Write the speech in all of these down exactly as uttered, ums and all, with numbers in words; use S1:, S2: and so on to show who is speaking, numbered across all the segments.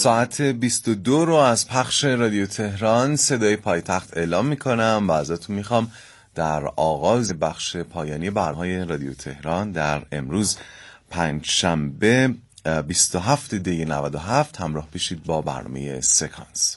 S1: ساعت بیست و دو رو از پخش رادیو تهران صدای پایتخت اعلام میکنم و ازتون میخوام در آغاز بخش پایانی برنامه رادیو تهران در امروز پنجشنبه بیست و هفت دی نود و هفت همراه بشید با برنامه سکانس.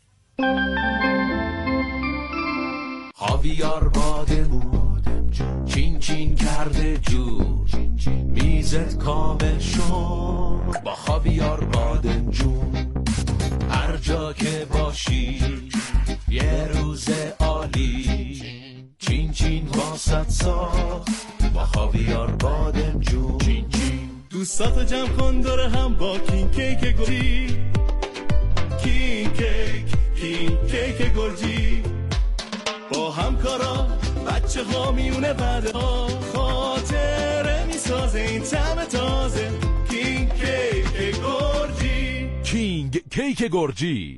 S2: خاویار بادمون چین چین کرده جور، میزت کامل شد با خاویار بادم جون. هر جا که باشی یه روز عالی، چین چین واسط ساخت با خاویار بادم جون. چین چین
S3: دوستاتو جمع کن دور هم با کین کیک گلی، کین کیک کین کیک گلجی. با همکارا بچه ها میونه بعد ها خاطره میسازه این طعم تازه. کینگ کیک گرجی،
S2: کینگ کیک گرجی.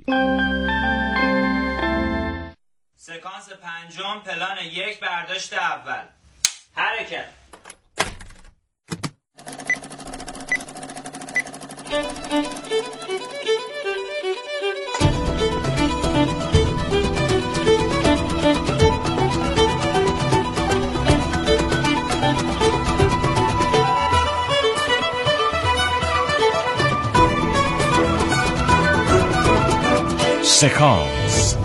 S4: سکانس پنجم پلان یک برداشت اول. حرکت.
S2: سکانس.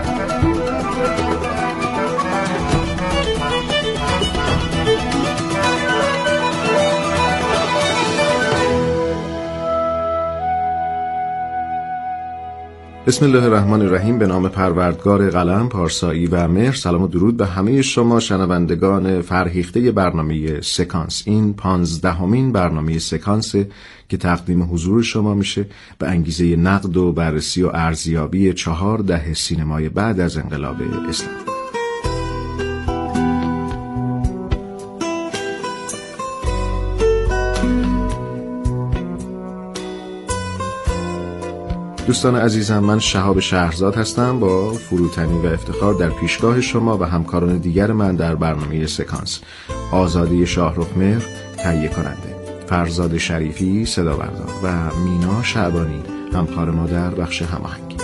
S5: بسم الله الرحمن الرحیم. به نام پروردگار قلم، پارسایی و مهر. سلام و درود به همه شما شنوندگان فرهیخته برنامه سکانس. این پانزدهمین برنامه سکانس که تقدیم حضور شما میشه به انگیزه نقد و بررسی و ارزیابی چهار دهه سینمای بعد از انقلاب اسلام. دوستان عزیزم، من شهاب شهرزاد هستم با فروتنی و افتخار در پیشگاه شما و همکاران دیگر من در برنامه سکانس. آزاده شاهرخمهر تهیه کننده، فرزاد شریفی صدا بردار و مینا شعبانی همکار ما در بخش هماهنگی.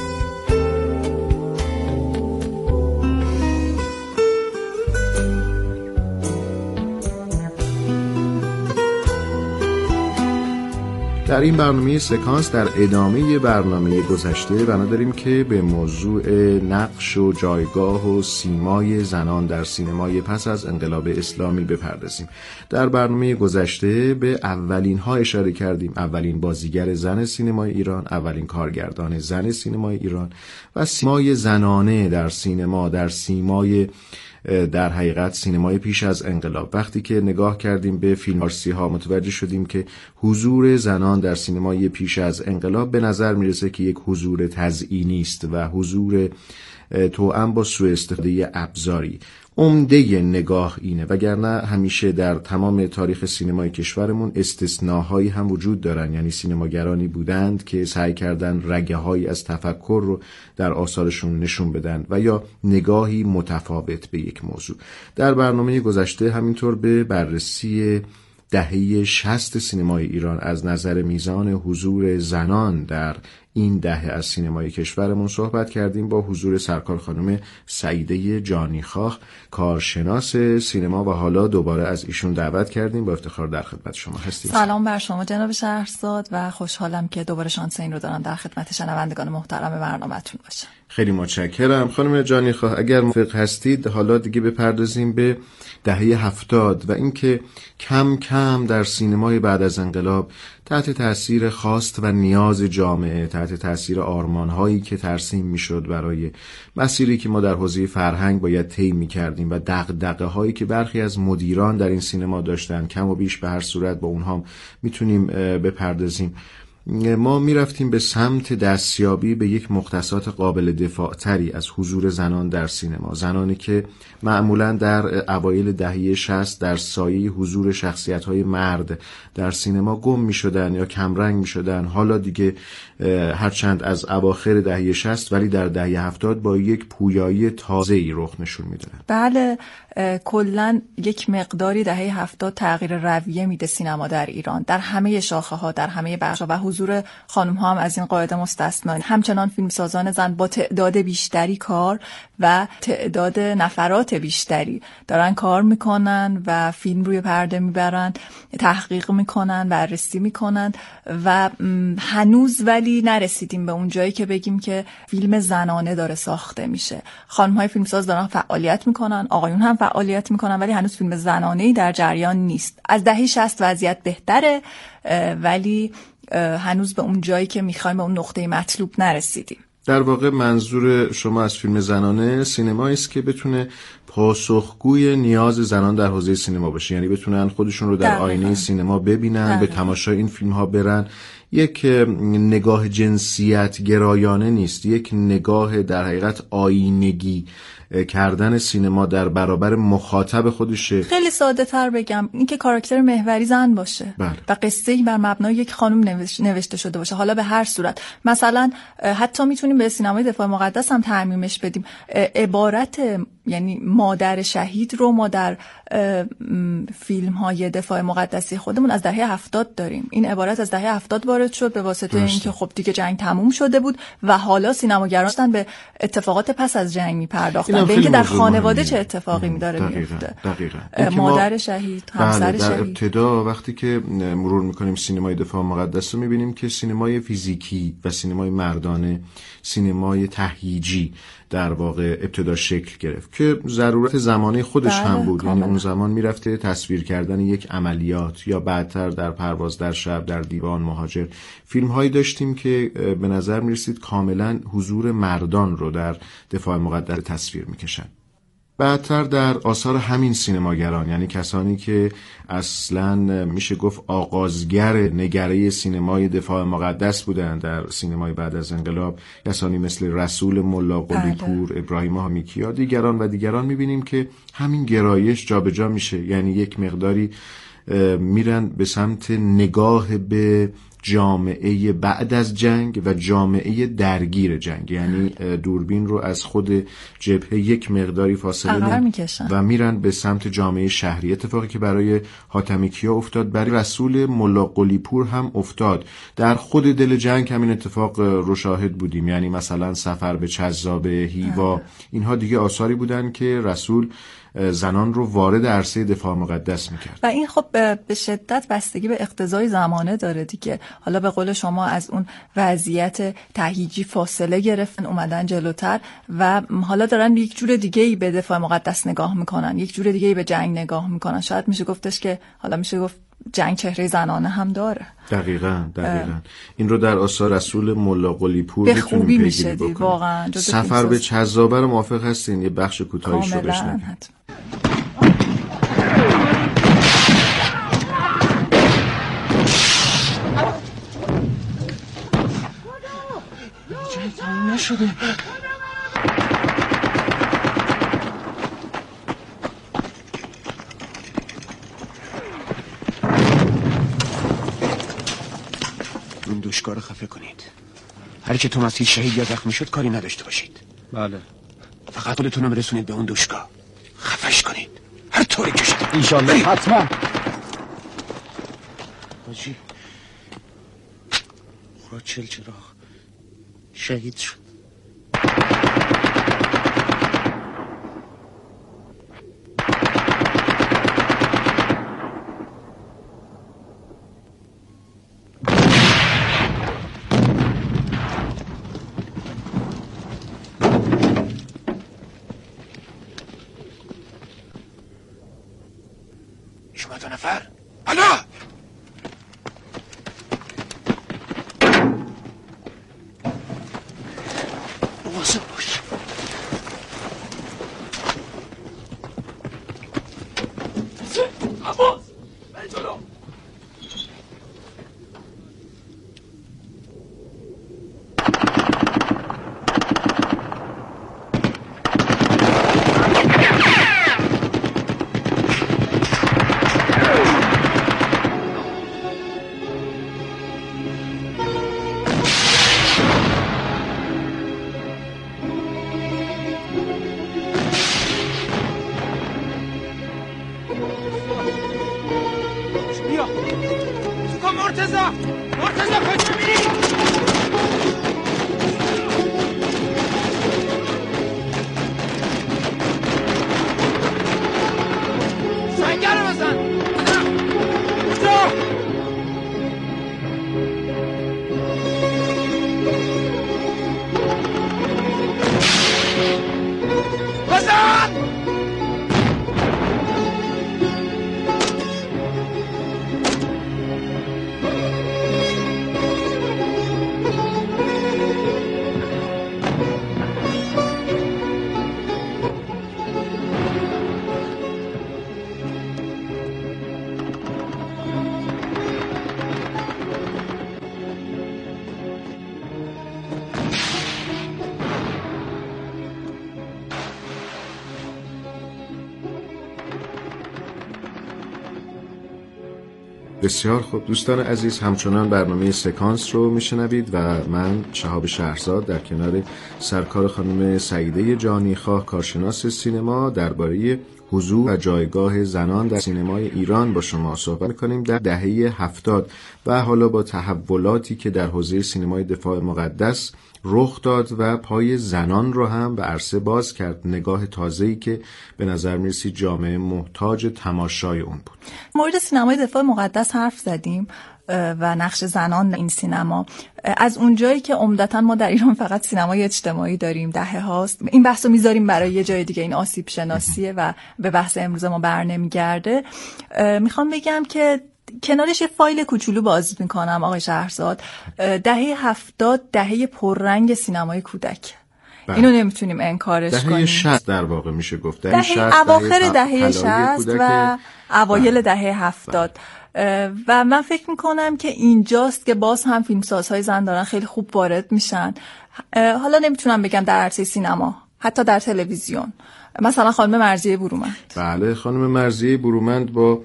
S5: در این برنامه سکانس در ادامه برنامه گذشته بنا داریم که به موضوع نقش و جایگاه و سیمای زنان در سینمای پس از انقلاب اسلامی بپردازیم. در برنامه گذشته به اولین ها اشاره کردیم، اولین بازیگر زن سینمای ایران، اولین کارگردان زن سینمای ایران و سیمای زنانه در سینما، در سیمای در حقیقت سینمای پیش از انقلاب. وقتی که نگاه کردیم به فیلم فارسی ها متوجه شدیم که حضور زنان در سینمای پیش از انقلاب به نظر میرسه که یک حضور تزیینی است و حضور توأم با سوء استفاده ابزاری. عمده نگاه اینه، وگرنه همیشه در تمام تاریخ سینمای کشورمون استثناهایی هم وجود دارن، یعنی سینماگرانی بودند که سعی کردن رگه‌هایی از تفکر رو در آثارشون نشون بدن و یا نگاهی متفاوت به یک موضوع. در برنامه گذشته همینطور به بررسی دهه شصت سینمای ایران از نظر میزان حضور زنان در این دهه از سینمای کشورمون صحبت کردیم با حضور سرکار خانم سعیده جانیخواه، کارشناس سینما، و حالا دوباره از ایشون دعوت کردیم. با افتخار در خدمت شما هستیم.
S6: سلام بر شما جناب شهرزاد و خوشحالم که دوباره شانس این رو دارم در خدمت شنوندگان محترم برنامه‌تون باشم.
S5: خیلی متشکرم خانم جانیخواه. اگر موافق هستید حالا دیگه بپردازیم به دهه هفتاد و اینکه کم کم در سینمای بعد از انقلاب تحت تأثیر خواست و نیاز جامعه، تحت تأثیر آرمان‌هایی که ترسیم می‌شد برای مسیری که ما در حوزه فرهنگ باید طی می‌کردیم و دغدغه‌هایی که برخی از مدیران در این سینما داشتن، کم و بیش به هر صورت با اونها میتونیم بپردازیم. ما میرفتیم به سمت دستیابی به یک مختصات قابل دفاع تری از حضور زنان در سینما، زنانی که معمولاً در اوایل دهه شصت در سایه حضور شخصیت‌های مرد در سینما گم می‌شدن یا کمرنگ می‌شدن. حالا دیگه هرچند از اواخر دهه شصت ولی در دهه هفتاد با یک پویایی تازه‌ای رخ نشون می‌دن.
S6: بله، کلاً یک مقداری دهه هفتاد تغییر رویه میده سینما در ایران در همه شاخه‌ها، در همه بخش‌ها و حضور خانم ها هم از این قاعده مستثنا. همچنان فیلمسازان زن با تعداد بیشتری کار و تعداد نفرات بیشتری دارن کار میکنن و فیلم روی پرده میبرن، تحقیق میکنن، بررسی میکنن و هنوز ولی نرسیدیم به اون جایی که بگیم که فیلم زنانه داره ساخته میشه. خانم های فیلمساز دارن فعالیت میکنن، آقایون هم فعالیت میکنن، ولی هنوز فیلم زنانه‌ای در جریان نیست. از دهه شصت وضعیت بهتره ولی هنوز به اون جایی که میخوایم، به اون نقطه مطلوب نرسیدیم.
S5: در واقع منظور شما از فیلم زنانه سینمایی است که بتونه پاسخگوی نیاز زنان در حوزه سینما باشه، یعنی بتونن خودشون رو در آینه سینما ببینن، دقیقا. به تماشای این فیلم ها برن. یک نگاه جنسیت گرایانه نیست، یک نگاه در حقیقت آینگی کردن سینما در برابر مخاطب خودشه.
S6: خیلی ساده تر بگم، این که کاراکتر محوری زن باشه
S5: بله. و
S6: قصه‌ای بر مبنای یک خانم نوشته شده باشه، حالا به هر صورت. مثلا حتی میتونیم به سینمای دفاع مقدس هم تعمیمش بدیم. عبارت یعنی مادر شهید رو ما در فیلم های دفاع مقدسی خودمون از دهه هفتاد داریم. این عبارت از دهه هفتاد وارد شد به واسطه اینکه خب دیگه جنگ تموم شده بود و حالا سینماگران به اتفاقات پس از جنگ میپرداختن، به اینکه در خانواده چه اتفاقی میداره میفته. مادر شهید، همسر شهید.
S5: در ابتدا وقتی که مرور میکنیم سینمای دفاع مقدس رو میبینیم که سینمای فیزیکی و سینمای مردانه، سینمای تهییجی در واقع ابتدا شکل گرفت که ضرورت زمانه خودش
S6: بله،
S5: هم بود. یعنی
S6: کاملا.
S5: اون زمان میرفته تصویر کردن یک عملیات یا بعدتر در پرواز در شب، در دیوان مهاجر، فیلم هایی داشتیم که به نظر میرسید کاملا حضور مردان رو در دفاع مقدس تصویر میکشن. بعدتر در آثار همین سینماگران، یعنی کسانی که اصلاً میشه گفت آغازگر نگره سینمای دفاع مقدس بودن در سینمای بعد از انقلاب، کسانی مثل رسول ملا قلی پور، ابراهیم حامیکیا، دیگران و دیگران، میبینیم که همین گرایش جابجا میشه. یعنی یک مقداری میرن به سمت نگاه به جامعه بعد از جنگ و جامعه درگیر جنگ، یعنی دوربین رو از خود جبهه یک مقداری فاصله میکشن و میرن به سمت جامعه شهری. اتفاقی که برای حاتمیکیا افتاد برای رسول ملا قلی پور هم افتاد. در خود دل جنگ همین اتفاق رو شاهد بودیم، یعنی مثلا سفر به چذابه، هیوا، اینها دیگه آثاری بودن که رسول زنان رو وارد عرصه دفاع مقدس میکرد
S6: و این خب به شدت بستگی به اقتضای زمانه داره دیگه. حالا به قول شما از اون وضعیت تهییجی فاصله گرفتن، اومدن جلوتر و حالا دارن یک جور دیگه‌ای به دفاع مقدس نگاه میکنن، یک جور دیگه‌ای به جنگ نگاه میکنن. شاید میشه گفتش که حالا میشه گفت جنگ چهره زنانه هم داره.
S5: دقیقاً دقیقاً این رو در آثار رسول ملا قلی پور
S6: به خوبی میشه دید واقعا.
S5: سفر به چذابه رو موافق هستین؟ یه بخش کوتاهیش رو بشنویم.
S7: تموم نشده.
S8: این دوشکار رو خفه کنید. هر که تو مسیح شهید یا زخمی شد کاری نداشته باشید.
S7: بله.
S8: فقط خودتون رو برسونید به اون دوشکا، خفش کنید هر طوری که شد.
S7: انشالله حتما.
S8: حاجی خورا چل چراغ شهید شد. شما دو نفر حالا مواظب باش. عباس به جلو. مرتضی مرتضی کجا میری؟
S5: بسیار خوب دوستان عزیز، همچنان برنامه سکانس رو میشنوید و من شهاب شهرزاد در کنار سرکار خانم سعیده جانیخواه کارشناس سینما درباره حضور و جایگاه زنان در سینمای ایران با شما صحبت می‌کنیم در دهه هفتاد و حالا با تحولاتی که در حوزه سینمای دفاع مقدس رخ داد و پای زنان رو هم به عرصه باز کرد، نگاه تازه‌ای که به نظر می‌رسید جامعه محتاج تماشای اون بود.
S6: مورد سینمای دفاع مقدس حرف زدیم و نقش زنان این سینما، از اونجایی که عمدتاً ما در ایران فقط سینمای اجتماعی داریم دهه هاست، این بحثو میذاریم برای یه جای دیگه، این آسیب شناسیه و به بحث امروز ما برنمیگرده. میخوام بگم که کنارش یه فایل کوچولو باز میکنم آقای شهرزاد. دهه هفتاد دهه پررنگ سینمای کودک، بله. اینو نمیتونیم انکارش
S5: دهه
S6: کنیم.
S5: دهه شصت در واقع میشه گفت،
S6: دهه شصت، اواخر دهه شصت و اوایل دهه هفتاد. و من فکر میکنم که اینجاست که باز هم فیلمسازهای زن دارن خیلی خوب وارد میشن. حالا نمیتونم بگم در عرصه سینما، حتی در تلویزیون، مثلا خانم مرضیه برومند.
S5: بله، خانم مرضیه برومند با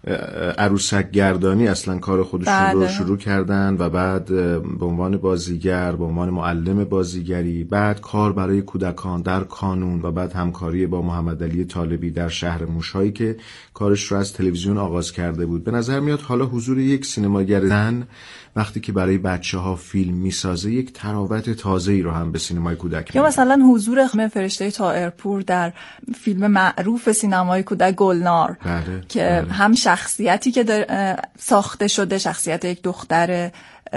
S5: عروسک گردانی اصلا کار خودشون بله. رو شروع کردن و بعد به عنوان بازیگر، به عنوان معلم بازیگری، بعد کار برای کودکان در کانون و بعد همکاری با محمد علی طالبی در شهر موش‌هایی که کارش رو از تلویزیون آغاز کرده بود. به نظر میاد حالا حضور یک سینماگر زن وقتی که برای بچه‌ها فیلم میسازه یک تراوت تازه‌ای رو هم به سینمای کودک
S6: یا مثلا حضور خانم فرشته طائرپور در فیلم معروف سینمای کودک گلنار
S5: بله.
S6: که
S5: بله.
S6: هم شخصیتی که ساخته شده، شخصیت یک دختر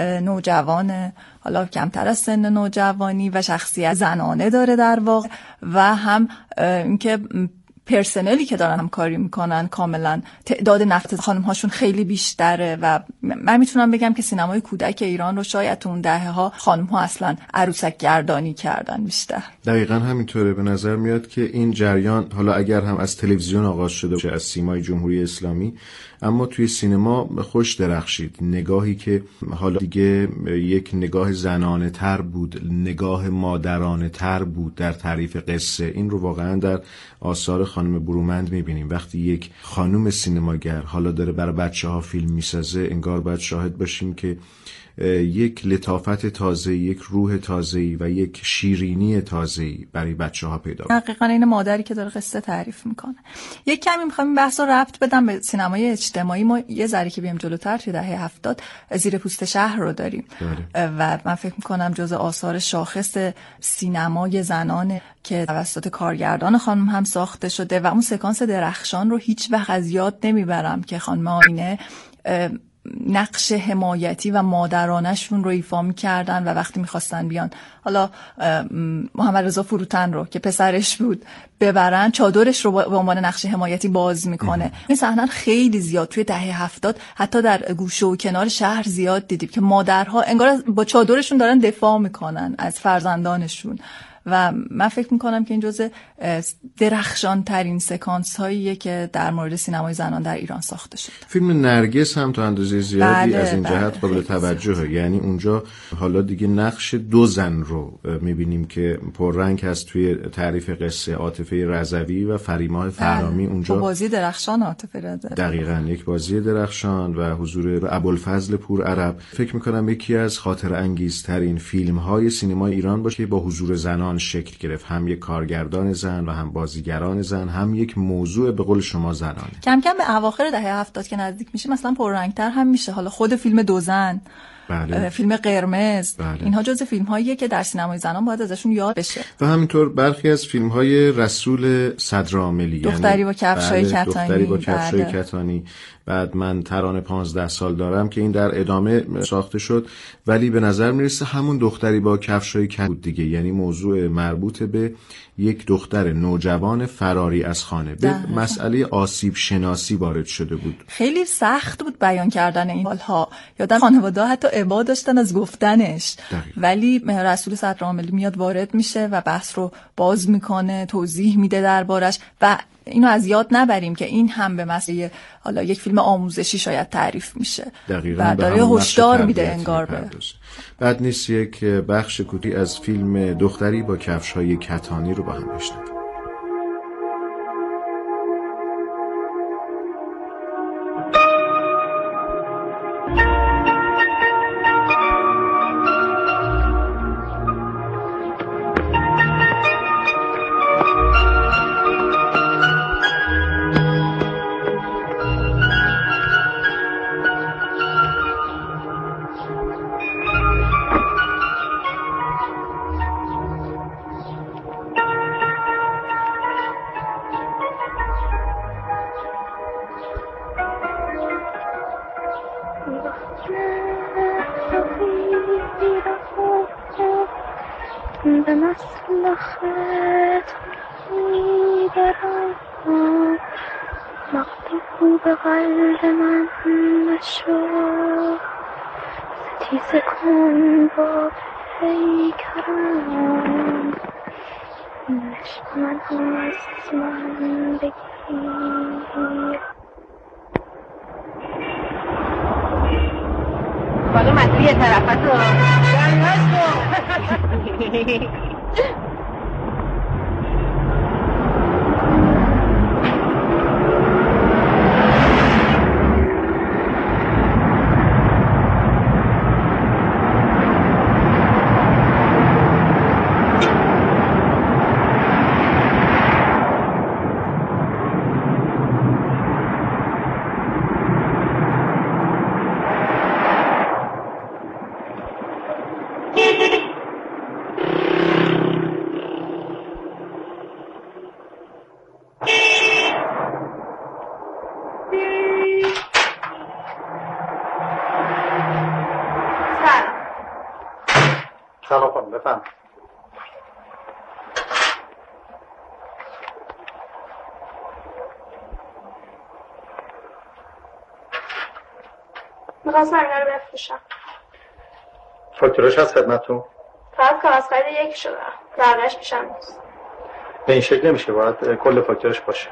S6: نوجوان، حالا کمتر از سن نوجوانی، و شخصیت زنانه داره در واقع، و هم اینکه پرسنلی که دارن هم کاری میکنن کاملا تعداد نفت خانم هاشون خیلی بیشتره و من میتونم بگم که سینمای کودک ایران رو شاید تو اون دهه ها خانم ها اصلا عروسک گردانی کردن بیشتر.
S5: دقیقاً همینطوره. به نظر میاد که این جریان حالا اگر هم از تلویزیون آغاز شده باشه، از سیمای جمهوری اسلامی، اما توی سینما خوش درخشید. نگاهی که حالا دیگه یک نگاه زنانه تر بود، نگاه مادرانه تر بود در تعریف قصه. این رو واقعا در آثار خانم برومند میبینیم. وقتی یک خانم سینماگر حالا داره برای بچه ها فیلم میسازه، انگار باید شاهد باشیم که یک لطافت تازه، یک روح تازه‌ای و یک شیرینی تازه‌ای برای بچه‌ها پیدا کنه.
S6: دقیقاً این مادری که داره قصه تعریف میکنه. یک کمی میخوام این بحث رو ربط بدم به سینمای اجتماعی. ما یه ذره که بیام جلوتر توی دهه هفتاد زیر پوست شهر رو داریم بله. و من فکر میکنم جزء آثار شاخص سینمای زنانه که توسط کارگردان خانم هم ساخته شده و اون سکانس درخشان رو هیچ وقت از یاد نمیبرم که خانم آینه نقش حمایتی و مادرانشون رو ایفا می‌کردن و وقتی می‌خواستن بیان حالا محمد رضا فروتن رو که پسرش بود ببرن، چادرش رو به عنوان نقش حمایتی باز میکنه. این صحنه خیلی زیاد توی دهه هفتاد حتی در گوشه و کنار شهر زیاد دیدیم که مادرها انگار با چادرشون دارن دفاع میکنن از فرزندانشون و من فکر میکنم که این جزء درخشان ترین سکانس هاییه که در مورد سینمای زنان در ایران ساخته شد.
S5: فیلم نرگس هم تا اندازه زیادی
S6: بله،
S5: از این
S6: بله،
S5: جهت قابل توجهه. یعنی اونجا حالا دیگه نقش دو زن رو میبینیم که پررنگ هست توی تعریف قصه. عاطفه رضوی و فریماه فرامی اونجا
S6: بازی درخشان عاطفه رضوی،
S5: دقیقاً یک بازی درخشان و حضور ابوالفضل پور عرب. فکر میکنم یکی از خاطر انگیزترین فیلم های سینمای ایران باشه که با حضور زنان شکل گرفت. هم یک کارگردان زن و هم بازیگران زن، هم یک موضوع به قول شما زنانه.
S6: کم کم به اواخر دهه هفتاد که نزدیک میشه مثلا پررنگتر هم میشه. حالا خود فیلم دو زن، بله. فیلم قرمز، بله. اینها جزو فیلم هاییه که در سینمای زنان باید ازشون یاد بشه.
S5: و همینطور برخی از فیلم های رسول صدرعاملی،
S6: دختری با کفشای
S5: بله.
S6: کتانی،
S5: دختری با کفشای
S6: بله.
S5: کتانی. بعد من ترانه پانزده سال دارم که این در ادامه ساخته شد، ولی به نظر میرسه همون دختری با کفشای کتانی بود دیگه. یعنی موضوع مربوط به یک دختر نوجوان فراری از خانه به مسئله آسیب شناسی وارد شده بود.
S6: خیلی سخت بود بیان کردن این حالها. یادم خانواده حتی ابا داشتن از گفتنش دقیق. ولی رسول صدرعاملی میاد وارد میشه و بحث رو باز میکنه، توضیح میده دربارش و اینو از یاد نبریم که این هم به مسئله حالا یک فیلم آموزشی شاید تعریف میشه.
S5: دقیقاً.
S6: و داره هشدار میده انگار به.
S5: بعد نیست یک بخش کوتاهی از فیلم دختری با کفش‌های کتانی رو با هم بشنویم.
S9: به مسلخت میبرم مغلوب قلب من نشو ستیزه کن با پیکرم نشو من از من بگیر
S10: خانم از توی طرفت رو
S11: سلام خانم بفهم.
S9: میخواستم اینا رو بفروشم.
S11: فاکتوراش هست خدمتتون؟
S9: فقط کاغذ خرید یکی شده بقیه‌اش پیشم نیست.
S11: به این شکل نمیشه، باید کل فاکتوراش باشه.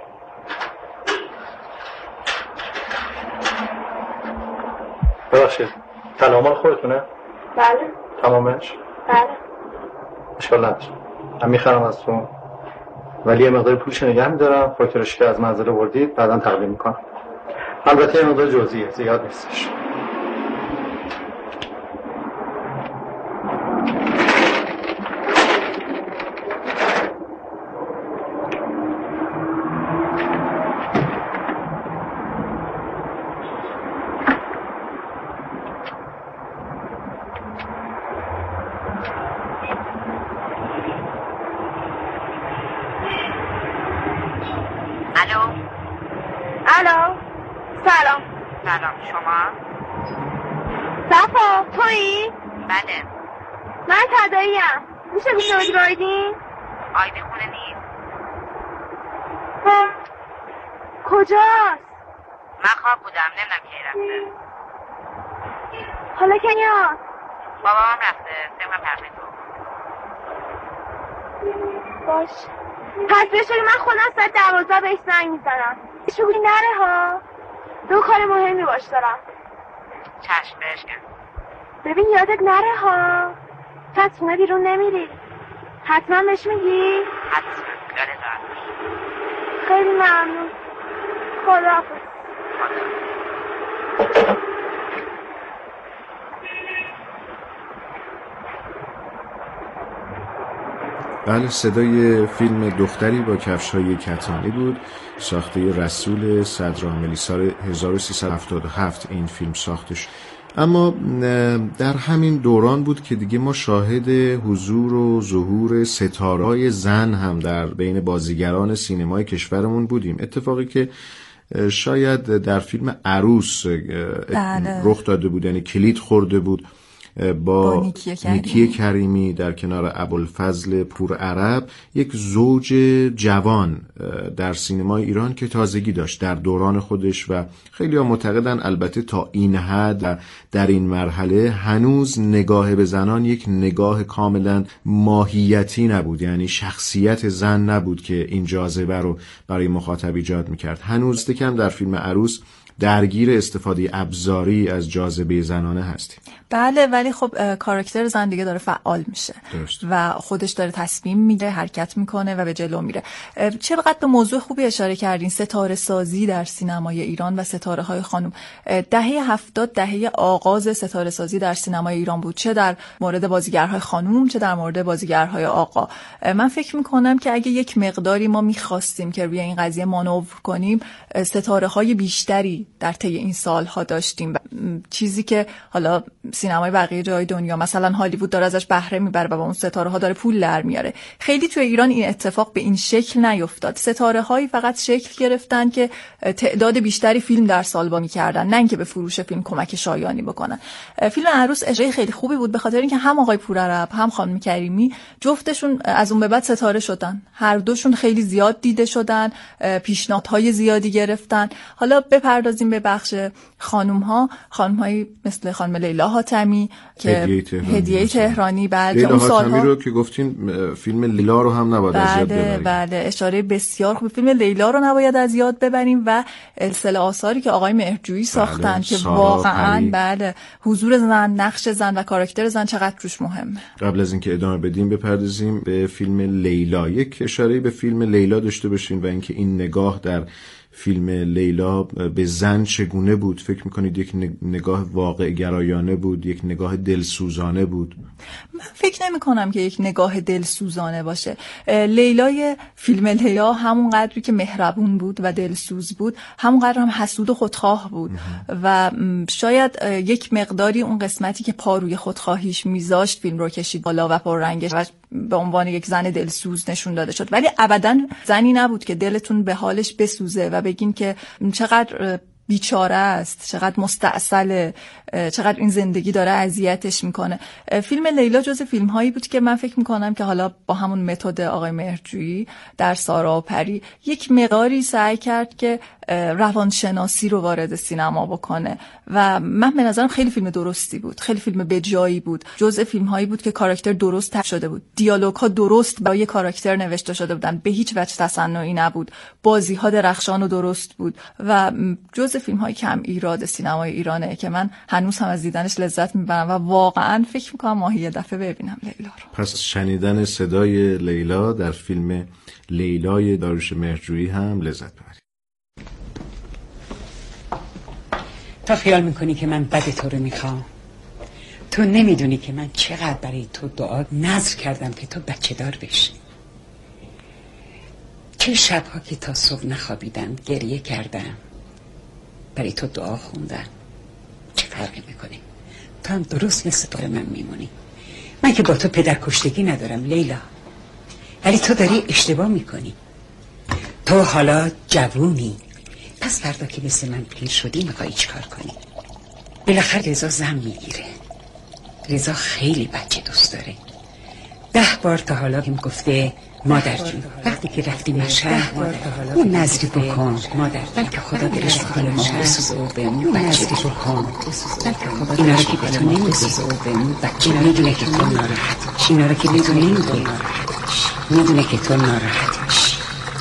S11: ببخشید طلا مال خودتونه؟
S9: بله.
S11: تمامش؟
S9: بله.
S11: اشکال نداره، من میخرم از تو، ولی یه مقدار پولش نگه میدارم. فاکتورش که از منزل بردید بعدا تقدیم میکنم. البته یه مقدار جزئیه، زیاد نیستش.
S10: سلام، شما؟
S9: صفا تویی؟
S10: بله.
S9: من تداییم. میشه بیشه بودی بایدین؟
S10: آیدی خونه نیست.
S9: کجاست؟
S10: من خواب بودم، نمیدونم کی رفته.
S9: حالا که نیاد؟
S10: بابا هم رفته، سیمه پرمی تو.
S9: باش پس بشوری من خودم ساعت دوازده بهش زنگ میزنم. شوگی نره ها، دو کار مهمی باش دارم.
S10: چشم بشکن.
S9: ببین یادت نره ها، تو از خونه بیرون نمیری. حتما بهش میگی؟
S10: حتما یادت دارم.
S9: خیلی ممنون. خداحافظ.
S5: بله، صدای فیلم دختری با کفش‌های کتانی بود، ساخته رسول صدرامیلی. سال هزار و سیصد و هفتاد و هفت این فیلم ساخته شد. اما در همین دوران بود که دیگه ما شاهد حضور و ظهور ستاره‌های زن هم در بین بازیگران سینمای کشورمون بودیم. اتفاقی که شاید در فیلم عروس رخ داده بود، یعنی کلید خورده بود با, با نیکی, کریمی. نیکی کریمی در کنار ابوالفضل پورعرب، یک زوج جوان در سینمای ایران که تازگی داشت در دوران خودش و خیلی ها معتقدن البته تا این حد در این مرحله هنوز نگاه به زنان یک نگاه کاملا ماهیتی نبود، یعنی شخصیت زن نبود که این جاذبه رو برای مخاطب ایجاد میکرد. هنوز دکم در فیلم عروس درگیر استفاده ابزاری از جاذبه زنانه هستیم.
S6: بله، ولی خب کاراکتر زن دیگه داره فعال میشه
S5: درست.
S6: و خودش داره تصمیم میگیره، حرکت میکنه و به جلو میره. چقدر به موضوع خوبی اشاره کردین، ستاره سازی در سینمای ایران و ستاره های خانم. دهه هفتاد دهه آغاز ستاره سازی در سینمای ایران بود، چه در مورد بازیگرهای خانم چه در مورد بازیگرهای آقا. من فکر میکنم که اگه یک مقداری ما میخواستیم که روی این قضیه مانور کنیم، ستاره های بیشتری در طی این سالها داشتیم. چیزی که حالا سینمای بقیه جای دنیا مثلا هالیوود داره ازش بهره میبره و با اون ستاره ها داره پول در میاره، خیلی توی ایران این اتفاق به این شکل نیفتاد. ستاره هایی فقط شکل گرفتن که تعداد بیشتری فیلم در سال با میکردن، نه اینکه به فروش فیلم کمک شایانی بکنن. فیلم عروس اجرای خیلی خوبی بود، به خاطر اینکه هم آقای پورعرب هم خانم کریمی جفتشون از اون به بعد ستاره شدن، هر دوشون خیلی زیاد دیده شدن، پیشنهادهای زیادی گرفتن. حالا بپردازیم به بخش خانم ها، خانم هایی مثل خانم لیلا حاتمی که
S5: هدیه تهرانی,
S6: هدیه تهرانی بعد
S5: لیلا
S6: اون
S5: حاتمی
S6: سالها
S5: رو که گفتین فیلم لیلا رو هم نباید از یاد ببریم.
S6: بله اشاره بسیار خوب، فیلم لیلا رو نباید از یاد ببریم و سلسله آثاری که آقای مهرجویی ساختن بله. که واقعا بله حضور زن، نقش زن و کاراکتر زن چقدر روش مهمه.
S5: قبل از اینکه ادامه بدیم بپردازیم به فیلم لیلا، یک اشاره به فیلم لیلا داشته باشین و اینکه این نگاه در فیلم لیلا به زن چگونه بود. فکر میکنید یک نگاه واقع گرایانه بود، یک نگاه دلسوزانه بود؟
S6: من فکر نمی کنم که یک نگاه دلسوزانه باشه. لیلای فیلم لیلا همون قدری که مهربون بود و دلسوز بود، همون قدر هم حسود و خودخواه بود و شاید یک مقداری اون قسمتی که پا روی خودخواهیش میذاشت فیلم رو کشید بالا و پررنگش و به عنوان یک زن دلسوز نشون داده شد، ولی ابداً زنی نبود که دلتون به حالش بسوزه و بگین که چقدر بیچاره است، چقدر مستعسله، چقدر این زندگی داره اذیتش میکنه. فیلم لیلا جز فیلم هایی بود که من فکر میکنم که حالا با همون متد آقای مهرجویی در سارا و پری یک مقداری سعی کرد که روانشناسی رو وارد سینما بکنه و من به نظرم خیلی فیلم درستی بود، خیلی فیلم بجایی بود. جزء فیلم هایی بود که کاراکتر درست تر شده بود، دیالوگ ها درست برای کاراکتر نوشته شده بودن، به هیچ وجه تصنعی نبود، بازی ها درخشان و درست بود و جزء فیلم های کم ایراد سینمای ایرانه که من هنوز هم از دیدنش لذت میبرم و واقعا فکر میکنم ماهی یه دفعه ببینم لیلا رو.
S5: پس شنیدن صدای لیلا در فیلم لیلای داریوش مهرجویی هم لذت ببرید.
S12: تو خیال میکنی که من بد تو رو میخوام؟ تو نمیدونی که من چقدر برای تو دعا نذر کردم که تو بچه دار بشی. چه شبها که تا صبح نخوابیدم گریه کردم، برای تو دعا خوندم. چه فرقی میکنی؟ تو هم درست مثل تو من میمونی. من که با تو پدر کشتگی ندارم لیلا، ولی تو داری اشتباه میکنی. تو حالا جوونی، پس فردا که مثل من پیر شدی میخوایی چیکار کنی؟ بالاخره رضا زن میگیره. رضا خیلی بچه دوست داره. ده بار تا حالا هم گفته مادر جون وقتی که رفتی مشهد اون نظری بکن مادر، بلکه خدا دلش بخواد ما بسوزه و بهمون بچه بکن، بلکه خدا اینا رو که به تو نمیگه و بهمون بچه میدونه که تو ناراحت، اینا رو که به تو نمیگه میدونه که تو ناراحت میشی.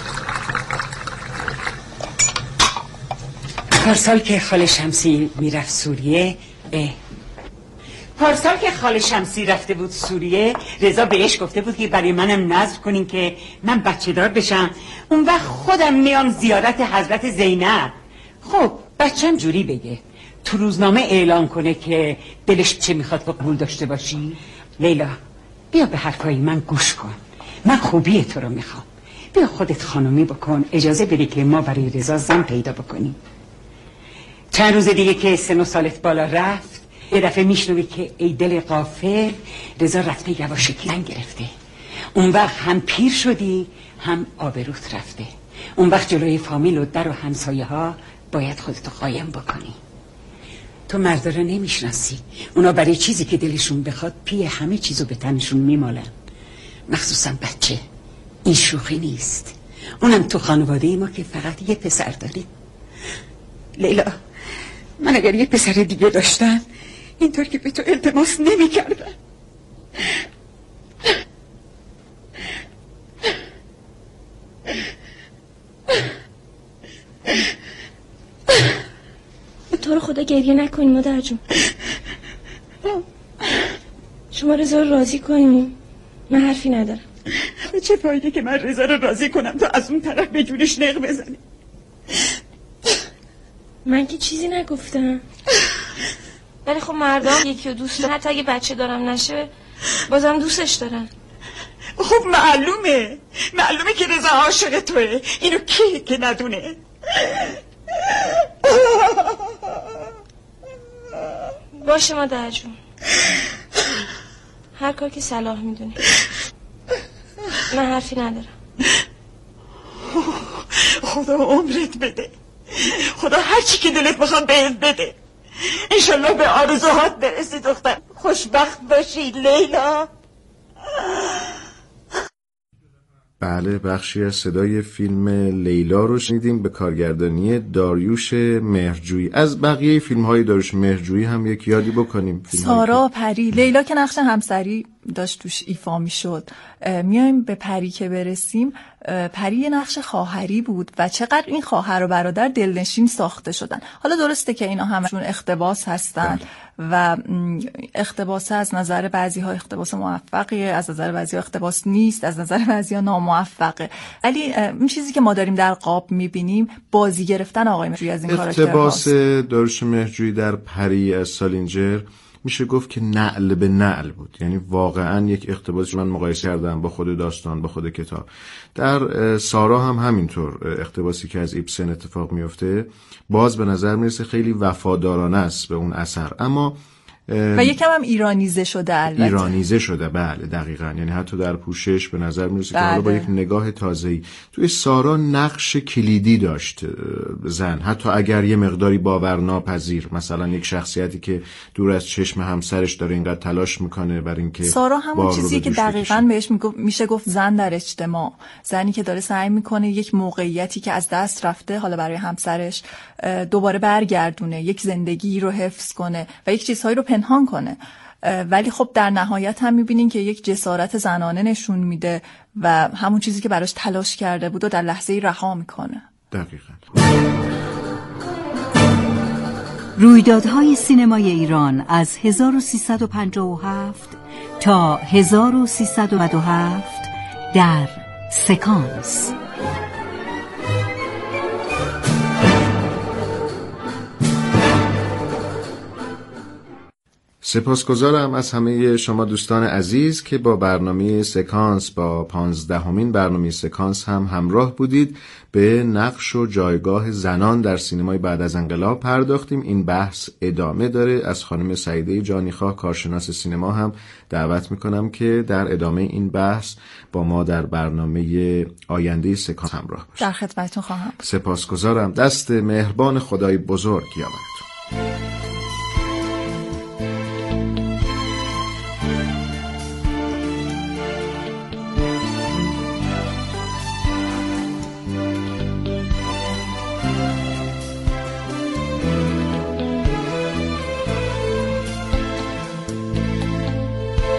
S12: پارسال که خاله شمسی میرفت سوریه اه پارسال که خاله شمسی رفته بود سوریه، رضا بهش گفته بود که برای منم نذر کنین که من بچه دار بشم، اون وقت خودم میام زیارت حضرت زینب. خب بچم جوری بگه، تو روزنامه اعلان کنه که دلش چه میخواد قبول داشته باشی. لیلا بیا به حرفای من گوش کن، من خوبی تو رو میخوام، بیا خودت خانومی بکن، اجازه بده که ما برای رضا زن پیدا بکنیم. چند روز دیگه که سن و سالت بالا رفت، یه دفعه میشنوی که ای دل غافل رضا رفته یواشکی زن گرفته. اون وقت هم پیر شدی هم آبروت رفته. اون وقت جلوی فامیل و در و همسایه ها باید خودتو قایم بکنی. تو مردا رو نمیشناسی، اونا برای چیزی که دلشون بخواد پی همه چیزو به تنشون میمالن، مخصوصا بچه. این شوخی نیست، اونم تو خانواده ما که فقط یه پسر داری. لیلا من اگر یه پسر دیگه داشتم اینطور که به تو التماس نمی کردم.
S9: تو رو خدا گریه نکنیم مادر جون، شما رضا رو راضی کنیم. من حرفی ندارم.
S12: چه فایده که من رضا رو راضی کنم تو از اون طرف به جونش نق بزنی؟
S9: من که چیزی نگفتم، ولی خب مردم یکی رو دوست دارن، حتی اگه بچه دارم نشه بازم دوستش دارن.
S12: خب معلومه معلومه که رضا عاشق توه، اینو کی که ندونه؟
S9: باشه مادر جون، هر کار که صلاح میدونی. من حرفی ندارم.
S12: خدا عمرت بده، خدا هر چی که دلت بخواد بهت بده. انشالله به آرزوهات برسی دختر، خوشبخت باشی لیلا.
S5: بله، بخشی از صدای فیلم لیلا رو شنیدیم به کارگردانی داریوش مهرجویی. از بقیه فیلم‌های داریوش مهرجویی هم یک یادی بکنیم.
S6: سارا، پری. لیلا که نقش همسری داشت توش ایفا میشد. میایم به پری که برسیم. پری یه نقش خواهری بود و چقدر این خواهر و برادر دلنشین ساخته شدن. حالا درسته که اینا همشون اقتباس هستن و اقتباس از نظر بعضی‌ها اقتباس موفقیه، از نظر بعضی‌ها اقتباس نیست، از نظر بعضی‌ها ناموفقه. ولی این چیزی که ما داریم در قاب می‌بینیم بازی گرفتن آقای مهرجویی از این کاراکترها.
S5: اقتباس داریوش مهرجویی در پری از سالینجر میشه گفت که نعل به نعل بود، یعنی واقعا یک اقتباسی من مقایسه کردم با خود داستان، با خود کتاب. در سارا هم همینطور اقتباسی که از ایبسن اتفاق میفته باز به نظر میرسه خیلی وفادارانه است به اون اثر، اما
S6: و یکم هم ایرانیزه شده. البته
S5: ایرانیزه شده، بله دقیقاً، یعنی حتی در پوشش به نظر میرسه
S6: بله.
S5: که حالا با یک نگاه تازه‌ای. توی سارا نقش کلیدی داشت زن، حتی اگر یه مقداری باورناپذیر، مثلا یک شخصیتی که دور از چشم همسرش داره اینقدر تلاش میکنه برای اینکه
S6: سارا همون چیزی که دقیقاً بهش میشه گفت زن در اجتماع، زنی که داره سعی میکنه یک موقعیتی که از دست رفته حالا برای همسرش دوباره برگردونه، یک زندگی رو حفظ کنه و یک چیزهایی رو پنهان کنه، ولی خب در نهایت هم میبینین که یک جسارت زنانه نشون میده و همون چیزی که براش تلاش کرده بود و در لحظه‌ای رها میکنه.
S5: دقیقاً.
S13: رویدادهای سینمای ایران از هزار و سیصد و پنجاه و هفت تا هزار و سیصد و نود و هفت در سکانس.
S5: سپاسگزارم از همه شما دوستان عزیز که با برنامه سکانس، با پانزدهمین برنامه سکانس هم همراه بودید. به نقش و جایگاه زنان در سینمای بعد از انقلاب پرداختیم. این بحث ادامه داره. از خانم سعیده جانیخواه کارشناس سینما هم دعوت میکنم که در ادامه این بحث با ما در برنامه آینده سکانس همراه باشید.
S6: در خدمتتون خواهم.
S5: سپاسگزارم. دست مهربان خدای بزرگ یارتون.